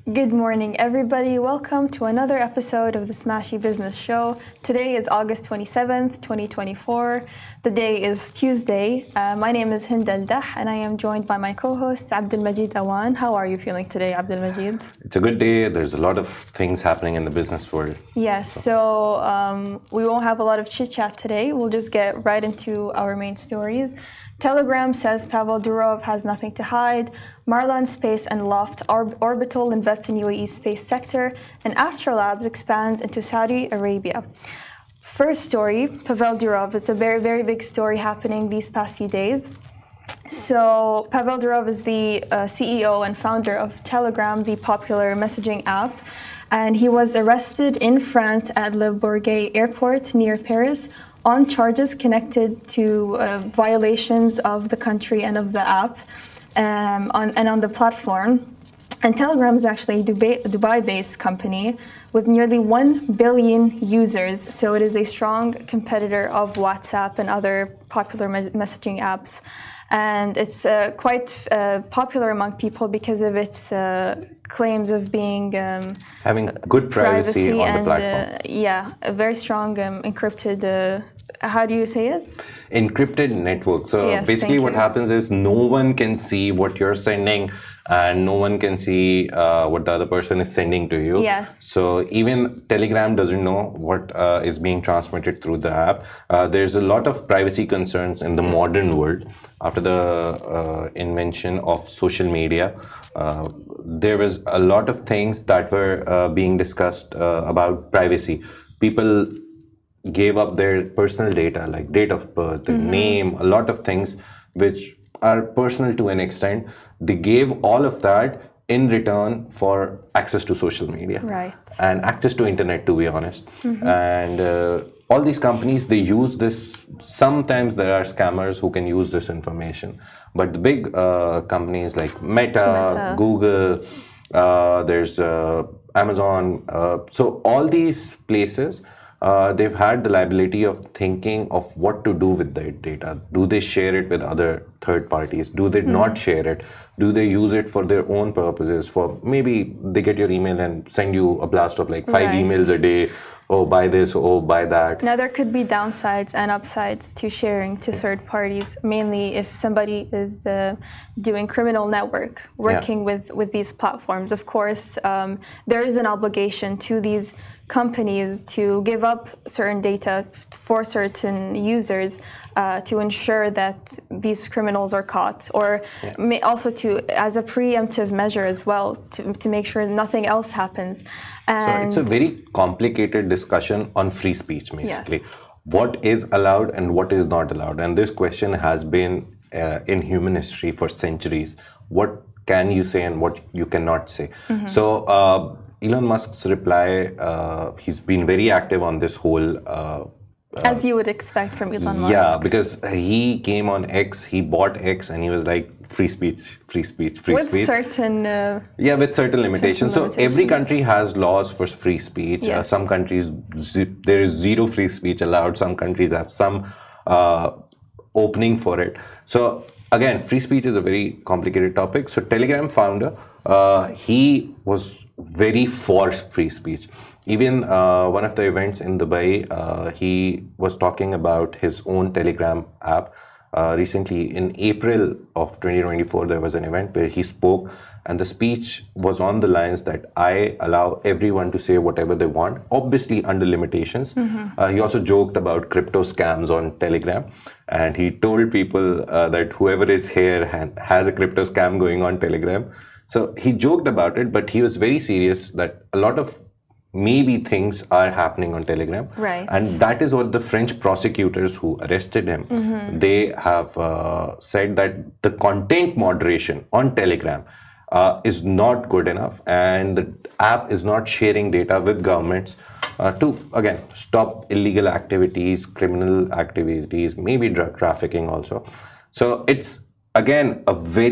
Good morning, everybody. Welcome to another episode of the Smashy Business Show. Today is August 27th, 2024. The day is Tuesday. My name is Hind Al-Dah, and I am joined by my co-host, Abdul Majid Awan. How are you feeling today, Abdul Majid? It's a good day. There's a lot of things happening in the business world. Yes, so we won't have a lot of chit-chat today. We'll just get right into our main stories. Telegram says Pavel Durov has nothing to hide. Marlon Space and Loft Orbital invest in UAE space sector, and Astrolabs expands into Saudi Arabia. First story, Pavel Durov. It's a very, very big story happening these past few days. So Pavel Durov is the CEO and founder of Telegram, the popular messaging app, and he was arrested in France at Le Bourget airport near Paris on charges connected to violations of the country and of the app on the platform. And Telegram is actually a Dubai-based company with nearly 1 billion users. So it is a strong competitor of WhatsApp and other popular messaging apps. And it's quite popular among people because of its claims of being having good privacy on the platform. A very strong encrypted. How do you say it? Encrypted network. So yes, basically what happens is no one can see what you're sending and no one can see what the other person is sending to you. Yes. So even Telegram doesn't know what is being transmitted through the app. There's a lot of privacy concerns in the modern world. After the invention of social media, there was a lot of things that were being discussed about privacy. People gave up their personal data like date of birth, their name, a lot of things which are personal to an extent. They gave all of that in return for access to social media, right, and access to internet, to be honest. And all these companies, they use this. Sometimes there are scammers who can use this information, but the big companies like Meta, Google, there's Amazon, so all these places, they've had the liability of thinking of what to do with their data. Do they share it with other third parties? Do they not share it? Do they use it for their own purposes? For maybe they get your email and send you a blast of like 5 emails a day. Oh, buy this, oh, buy that. Now, there could be downsides and upsides to sharing to third parties, mainly if somebody is doing criminal network, working with these platforms. Of course, there is an obligation to these companies to give up certain data for certain users to ensure that these criminals are caught, or also to as a preemptive measure as well to make sure nothing else happens. And so it's a very complicated discussion on free speech, basically. Yes. What is allowed and what is not allowed, and this question has been in human history for centuries. What can you say and what you cannot say? So Elon Musk's reply, he's been very active on this whole as you would expect from Elon Musk. Yeah, because he came on X, he bought X, and he was like, free speech, free speech, free speech. With certain... with certain limitations. So every country has laws for free speech. Yes. Some countries, there is zero free speech allowed. Some countries have some opening for it. So again, free speech is a very complicated topic. So Telegram founder, he was very for free speech. Even one of the events in Dubai, he was talking about his own Telegram app. Recently, in April of 2024, there was an event where he spoke, and the speech was on the lines that I allow everyone to say whatever they want, obviously under limitations. He also joked about crypto scams on Telegram, and he told people that whoever is here has a crypto scam going on Telegram. So he joked about it, but he was very serious that a lot of maybe things are happening on Telegram. Right. And that is what the French prosecutors who arrested him, they have said that the content moderation on Telegram is not good enough, and the app is not sharing data with governments to, again, stop illegal activities, criminal activities, maybe drug trafficking also. So it's, again,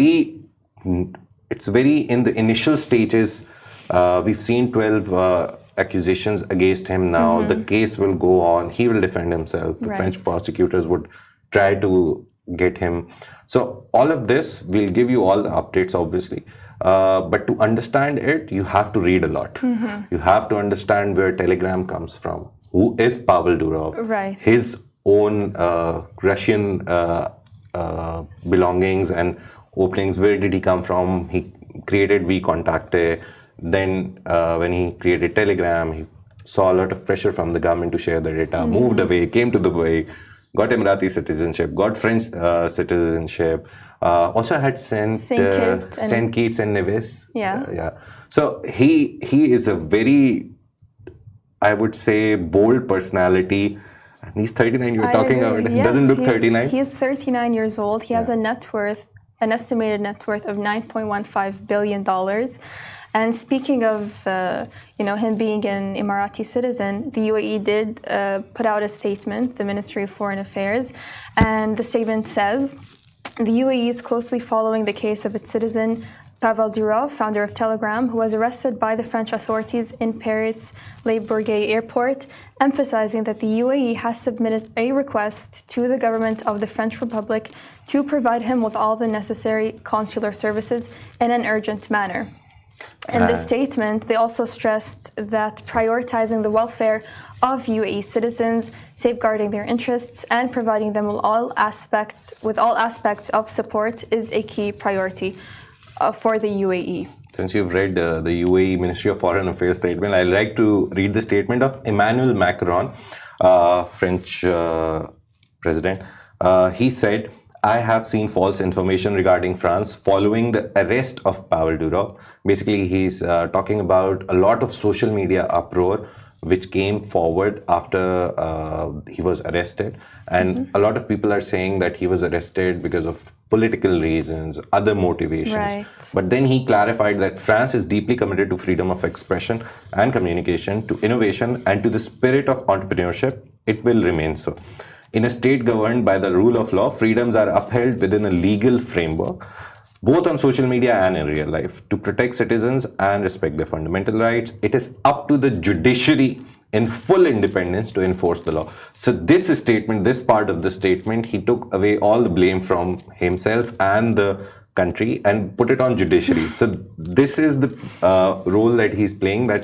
it's very in the initial stages. We've seen 12 accusations against him now. The case will go on. He will defend himself. The French prosecutors would try to get him. So all of this, we'll give you all the updates, obviously. But to understand it, you have to read a lot. You have to understand where Telegram comes from. Who is Pavel Durov? Right. His own Russian belongings and openings. Where did he come from? He created VKontakte. Then when he created Telegram, he saw a lot of pressure from the government to share the data, moved away, came to Dubai, got Emirati citizenship, got French citizenship, also had Saint Kitts and Nevis. Yeah. So he is a very, I would say, bold personality. And he's 39. You were talking about. He doesn't look 39. He's 39 years old. He has a net worth, an estimated net worth of $9.15 billion. And speaking of, him being an Emirati citizen, the UAE did put out a statement, the Ministry of Foreign Affairs, and the statement says, the UAE is closely following the case of its citizen, Pavel Durov, founder of Telegram, who was arrested by the French authorities in Paris Le Bourget airport, emphasizing that the UAE has submitted a request to the government of the French Republic to provide him with all the necessary consular services in an urgent manner. In this statement, they also stressed that prioritizing the welfare of UAE citizens, safeguarding their interests, and providing them with all aspects of support is a key priority for the UAE. Since you've read the UAE Ministry of Foreign Affairs statement, I'd like to read the statement of Emmanuel Macron, French president. He said, I have seen false information regarding France following the arrest of Pavel Durov. Basically, he's talking about a lot of social media uproar which came forward after he was arrested. And a lot of people are saying that he was arrested because of political reasons, other motivations. Right. But then he clarified that France is deeply committed to freedom of expression and communication, to innovation, and to the spirit of entrepreneurship. It will remain so. In a state governed by the rule of law, freedoms are upheld within a legal framework, both on social media and in real life, to protect citizens and respect their fundamental rights. It is up to the judiciary in full independence to enforce the law. So this statement, this part of the statement, he took away all the blame from himself and the country and put it on judiciary. So this is the role that he's playing, that,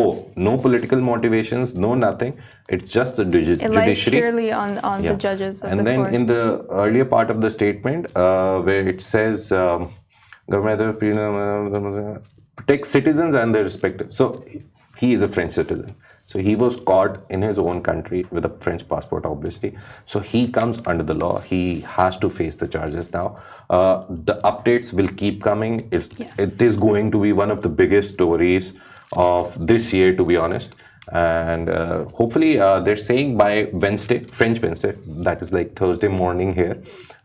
no political motivations, no nothing. It's just the judiciary. It lies purely on the judges of and the court. Then in the earlier part of the statement, where it says, government of freedom, protect citizens and their respective. So he is a French citizen. So he was caught in his own country with a French passport, obviously. So he comes under the law. He has to face the charges now. The updates will keep coming. It is going to be one of the biggest stories of this year, to be honest. And hopefully, they're saying by Wednesday, French Wednesday, that is like Thursday morning here,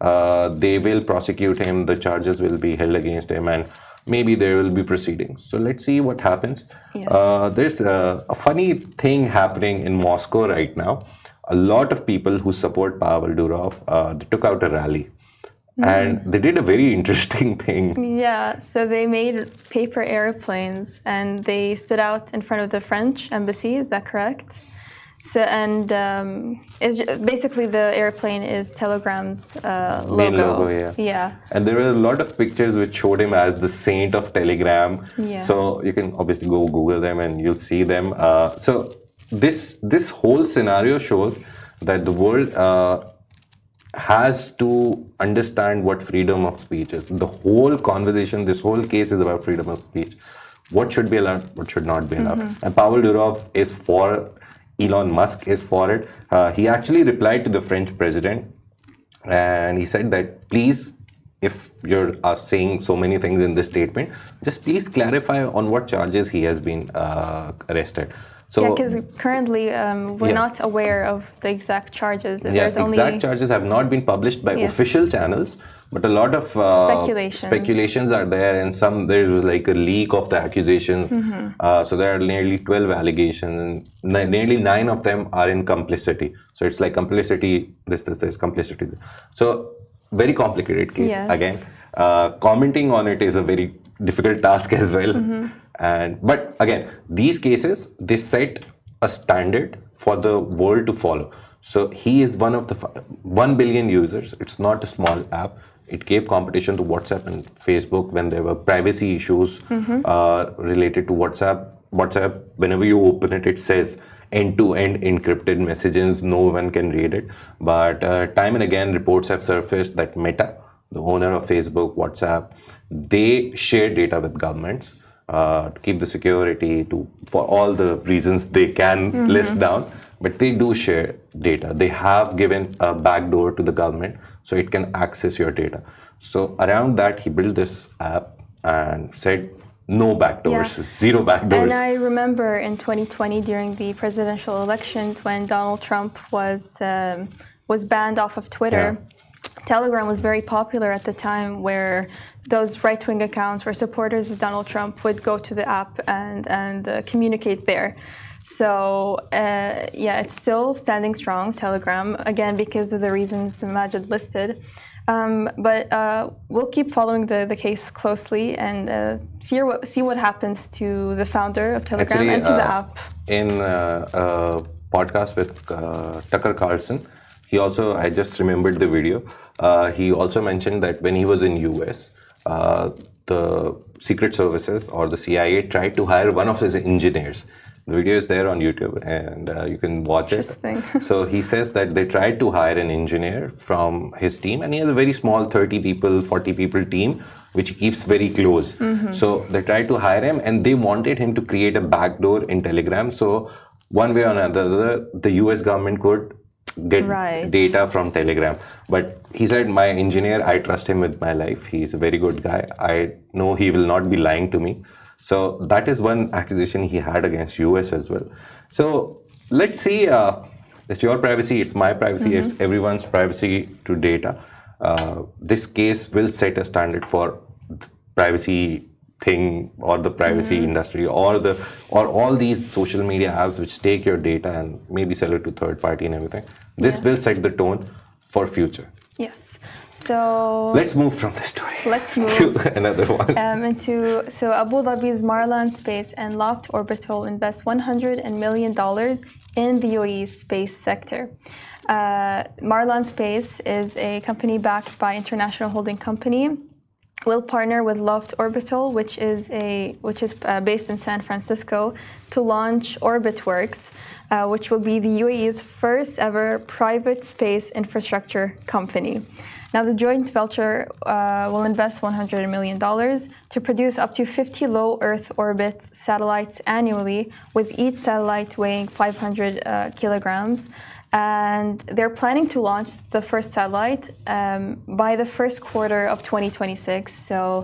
they will prosecute him. The charges will be held against him, and maybe there will be proceedings. So let's see what happens. Yes. There's a funny thing happening in Moscow right now. A lot of people who support Pavel Durov, they took out a rally. And they did a very interesting thing. Yeah, so they made paper airplanes and they stood out in front of the French embassy, is that correct? So, and basically the airplane is Telegram's logo. Main logo, yeah. And there were a lot of pictures which showed him as the saint of Telegram. Yeah. So you can obviously go Google them and you'll see them. So this whole scenario shows that the world has to understand what freedom of speech is. The whole conversation, this whole case is about freedom of speech. What should be allowed, what should not be allowed. And Pavel Durov is for, Elon Musk is for it. He actually replied to the French president and he said that, please, if you're saying so many things in this statement, just please clarify on what charges he has been arrested. So, because currently we're not aware of the exact charges. There's exact charges have not been published by official channels, but a lot of speculations are there, and there's like a leak of the accusations. So there are nearly 12 allegations, and nearly 9 of them are in complicity. So it's like complicity, this, complicity. So very complicated case. Yes. Again, commenting on it is a very difficult task as well. But again, these cases, they set a standard for the world to follow. So he is one of the 1 billion users. It's not a small app. It gave competition to WhatsApp and Facebook when there were privacy issues related to WhatsApp. WhatsApp, whenever you open it, it says end-to-end encrypted messages. No one can read it. But time and again, reports have surfaced that Meta, the owner of Facebook, WhatsApp, they share data with governments to keep the security, for all the reasons they can list down. But they do share data. They have given a backdoor to the government so it can access your data. So around that, he built this app and said, no backdoors, zero backdoors. And I remember in 2020 during the presidential elections when Donald Trump was banned off of Twitter. Telegram was very popular at the time, where those right-wing accounts or supporters of Donald Trump would go to the app and communicate there. So it's still standing strong, Telegram, again because of the reasons Majid listed. But we'll keep following the case closely and see what happens to the founder of Telegram. Actually, and to the app. In a podcast with Tucker Carlson, I just remembered the video. He also mentioned that when he was in US, the Secret Services or the CIA tried to hire one of his engineers. The video is there on YouTube and you can watch it. So he says that they tried to hire an engineer from his team, and he has a very small 30 people, 40 people team, which he keeps very close. So they tried to hire him and they wanted him to create a backdoor in Telegram. So one way or another, the US government could get data from Telegram. But he said, my engineer, I trust him with my life. He's a very good guy. I know he will not be lying to me. So that is one accusation he had against US as well. So let's see, it's your privacy, it's my privacy, it's everyone's privacy to data. This case will set a standard for privacy thing or the privacy industry or all these social media apps which take your data and maybe sell it to third party and everything. This will set the tone for future. Yes. So let's move from this story. To another one. So Abu Dhabi's Marlan Space and Loft Orbital invest $100 million in the UAE's space sector. Marlan Space is a company backed by International Holding Company. Will partner with Loft Orbital, which is based in San Francisco, to launch OrbitWorks, which will be the UAE's first ever private space infrastructure company. Now, the joint venture will invest $100 million to produce up to 50 low Earth orbit satellites annually, with each satellite weighing 500 kilograms. And they're planning to launch the first satellite by the first quarter of 2026. So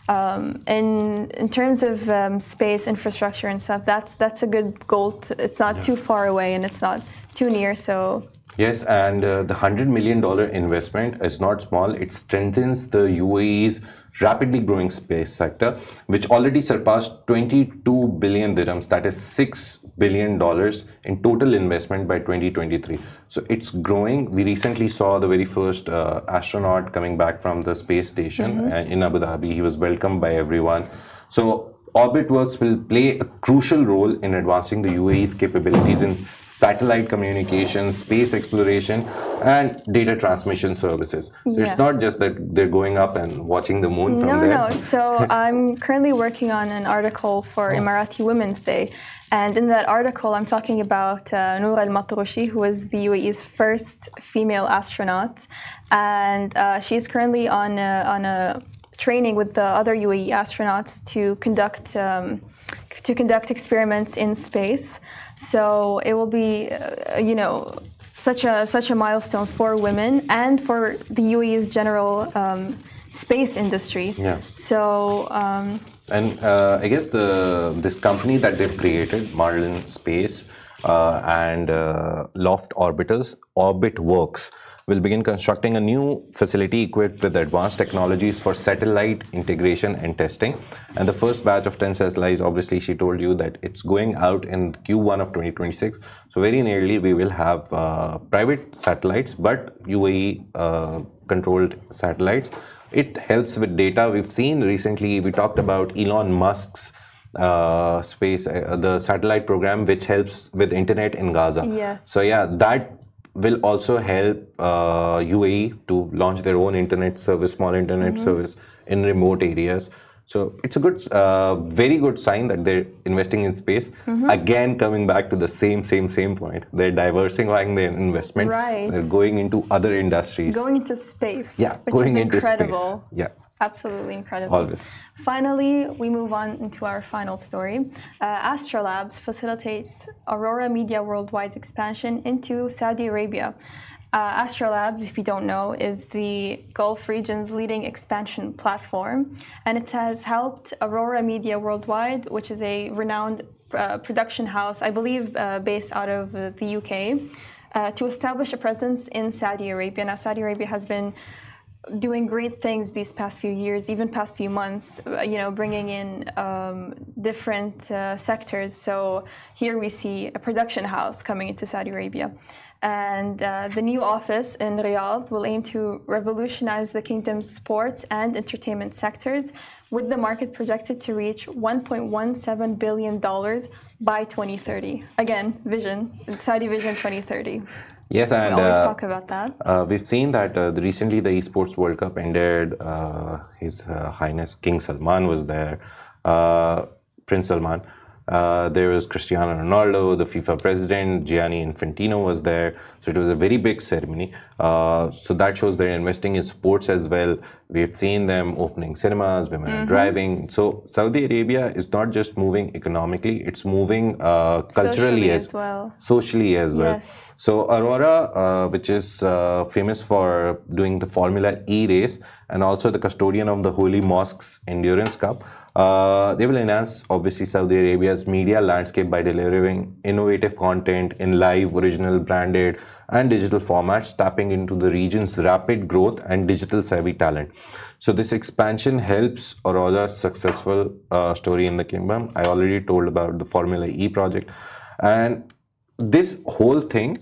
in terms of space infrastructure and stuff, that's a good goal. It's not too far away and it's not too near. So yes, and the $100 million investment is not small. It strengthens the UAE's rapidly growing space sector, which already surpassed 22 billion dirhams, that is $6 billion in total investment by 2023. So it's growing. We recently saw the very first astronaut coming back from the space station in Abu Dhabi. He was welcomed by everyone. So OrbitWorks will play a crucial role in advancing the UAE's capabilities in satellite communication, space exploration, and data transmission services. So it's not just that they're going up and watching the moon from there. No. So I'm currently working on an article for Emirati Women's Day. And in that article, I'm talking about Noor Al-Matroushi, who is the UAE's first female astronaut. And she's currently on a training with the other UAE astronauts to conduct experiments in space. So it will be, such a milestone for women and for the UAE's general space industry. So I guess this company that they've created, Marlan Space and Loft Orbitals, OrbitWorks, will begin constructing a new facility equipped with advanced technologies for satellite integration and testing. And the first batch of 10 satellites, obviously, she told you that it's going out in Q1 of 2026. So very nearly, we will have private satellites, but UAE controlled satellites. It helps with data. We've seen recently, we talked about Elon Musk's space, the satellite program, which helps with internet in Gaza. Yes. So yeah, that will also help UAE to launch their own internet service, small internet service in remote areas. So it's a good, very good sign that they're investing in space. Again, coming back to the same point, they're diversifying their investment. Right. They're going into other industries. Going into space. Yeah, which going is into incredible. space. Yeah. Absolutely incredible. Always. Finally, we move on into our final story. Astrolabs facilitates Aurora Media Worldwide's expansion into Saudi Arabia. Astrolabs, if you don't know, is the Gulf region's leading expansion platform, and it has helped Aurora Media Worldwide, which is a renowned production house, I believe based out of the UK, to establish a presence in Saudi Arabia. Now, Saudi Arabia has been doing great things these past few years, even past few months, bringing in different sectors. So here we see a production house coming into Saudi Arabia. And the new office in Riyadh will aim to revolutionize the kingdom's sports and entertainment sectors, with the market projected to reach $1.17 billion by 2030. Again, vision, Saudi Vision 2030. Yes, and we always talk about that. We've seen that recently the Esports World Cup ended. His Highness King Salman was there, Prince Salman. There was Cristiano Ronaldo, the FIFA president, Gianni Infantino was there. So it was a very big ceremony. So that shows they're investing in sports as well. We've seen them opening cinemas, women are driving. So Saudi Arabia is not just moving economically, it's moving culturally as well. Socially as well. Yes. So Aurora, which is famous for doing the Formula E race and also the custodian of the Holy Mosques Endurance Cup, they will enhance, obviously, Saudi Arabia's media landscape by delivering innovative content in live, original, branded, and digital formats, tapping into the region's rapid growth and digital savvy talent. So this expansion helps Aurora's successful story in the kingdom. I already told about the Formula E project. And this whole thing,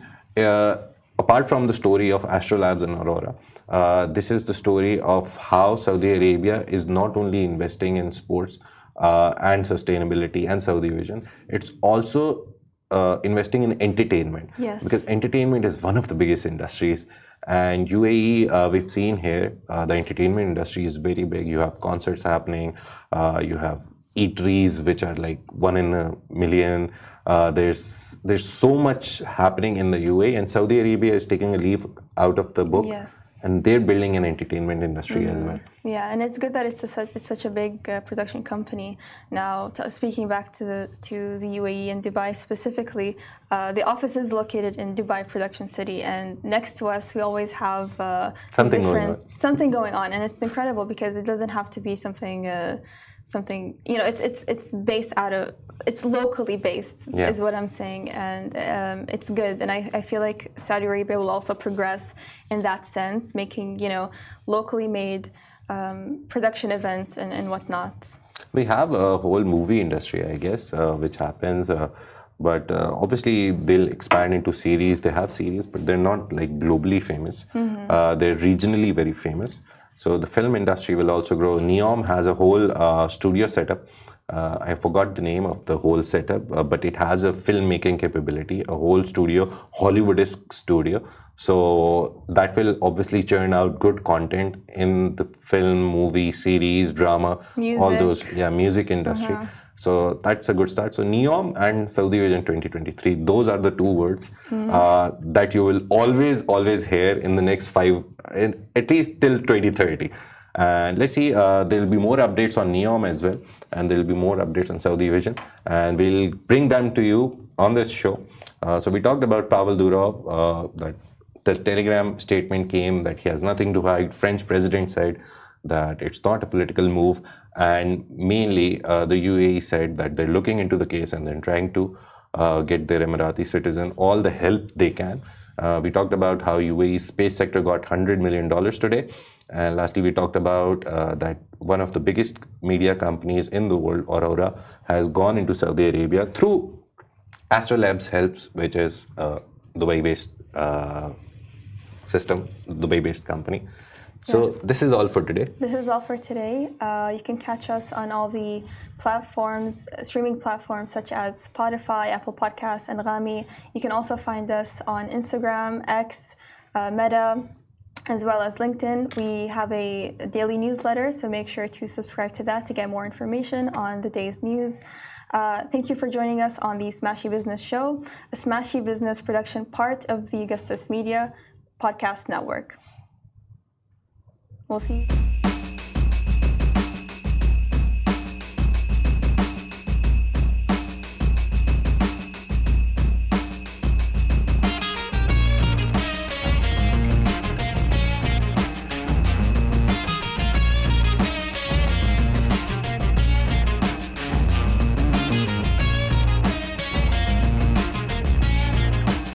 apart from the story of Astrolabs and Aurora, this is the story of how Saudi Arabia is not only investing in sports and sustainability and Saudi Vision, it's also investing in entertainment. Yes. Because entertainment is one of the biggest industries. And UAE, we've seen here, the entertainment industry is very big. You have concerts happening, you have eateries, which are like 1 in a million. There's so much happening in the UAE, and Saudi Arabia is taking a leaf out of the book. Yes. And they're building an entertainment industry as well. Yeah, and it's good that it's such a big production company. Now, speaking back to the UAE and Dubai specifically, the office is located in Dubai Production City, and next to us we always have something going on, and it's incredible because it doesn't have to be something. It's based out of, it's locally based, is what I'm saying, and it's good. And I feel like Saudi Arabia will also progress in that sense, making locally made production events and whatnot. We have a whole movie industry, I guess, which happens. But obviously, they'll expand into series. They have series, but they're not like globally famous. They're regionally very famous. So the film industry will also grow. Neom has a whole studio setup. I forgot the name of the whole setup, but it has a filmmaking capability, a whole studio, Hollywood-esque studio. So that will obviously churn out good content in the film, movie, series, drama, all those, music industry. So that's a good start. So Neom and Saudi Vision 2023, those are the two words that you will always hear in the next at least till 2030. And let's see, there'll be more updates on Neom as well. And there'll be more updates on Saudi Vision. And we'll bring them to you on this show. So we talked about Pavel Durov, that the Telegram statement came that he has nothing to hide. French president said that it's not a political move. And mainly, the UAE said that they're looking into the case and then trying to get their Emirati citizen all the help they can. We talked about how UAE's space sector got $100 million today. And lastly, we talked about that one of the biggest media companies in the world, Aurora, has gone into Saudi Arabia through Astrolabs Helps, which is Dubai-based system, Dubai-based company. So this is all for today. This is all for today. You can catch us on all the platforms, streaming platforms such as Spotify, Apple Podcasts, and Rami. You can also find us on Instagram, X, Meta, as well as LinkedIn. We have a daily newsletter, so make sure to subscribe to that to get more information on the day's news. Thank you for joining us on the Smashy Business Show, a Smashy Business production part of the Augustus Media Podcast Network. We'll see you.